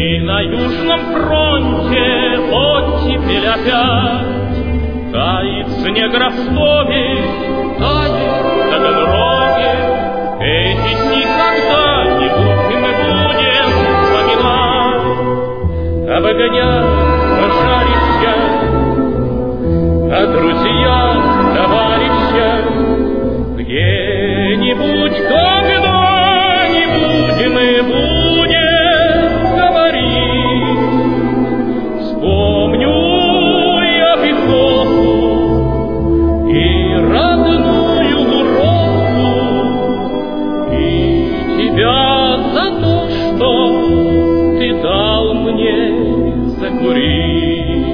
на Южном фронте оттепель опять. Тает снег Ростове, тает в Таганроге. Эти дни когда-нибудь мы будем вспоминать, обгонять пожарища, о друзьях, товарищах. Где-нибудь, когда-нибудь мы будем говорить. Вспомню я пехоту и родную уроку, и тебя за то, что ты дал мне закурить.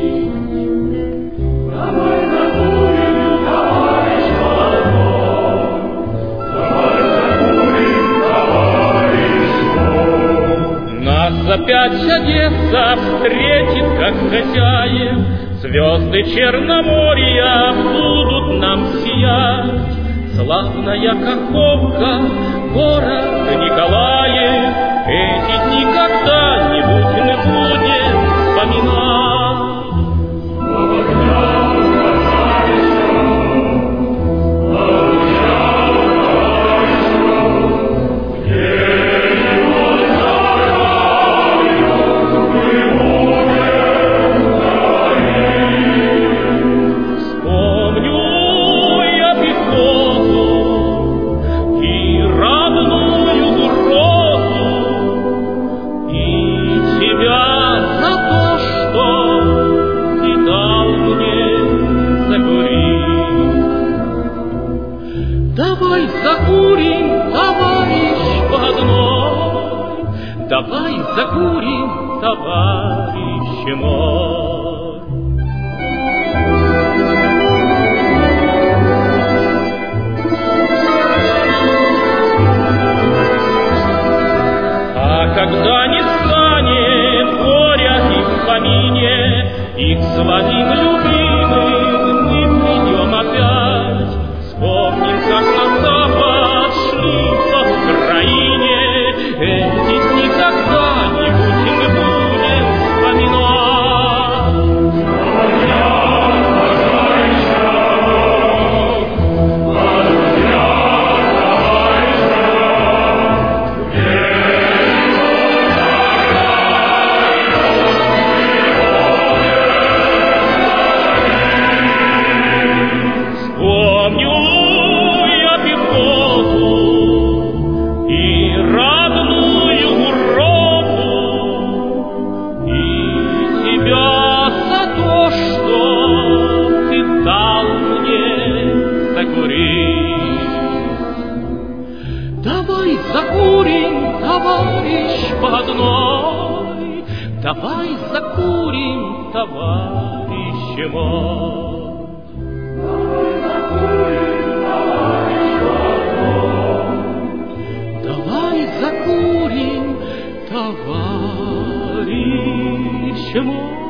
Давай закурим, товарищ молодой, давай закурим, товарищ мой. Нас опять Одесса встретит, как хозяев, звезды Черноморья будут нам сиять. Славная Каховка, город Николаев, эти дни когда-нибудь мы будем вспоминать. Давай закурим, товарищ водной, давай закурим, товарищ мой. А когда не станет горя и в помине, и к своим любимым мы придем опять. Вспомним, как на запад шли по Украине, эти дни когда-нибудь мы будем вспоминать. Давай закурим, товарищ водной, давай закурим, товарищ мой. Давай закурим, товарищ водной, давай закурим, товарищ мой.